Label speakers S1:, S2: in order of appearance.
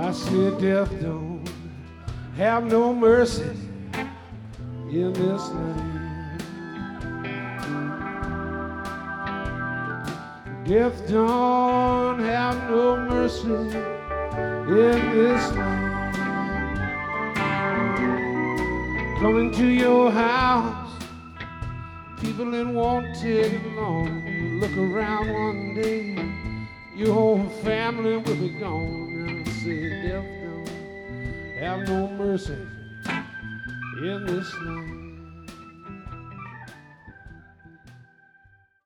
S1: I said death don't have no mercy in this land. Death don't have no mercy in this land. Coming to your house, people in wanted alone. You look around one day, your whole family will be gone. And I say death don't have no mercy in this land.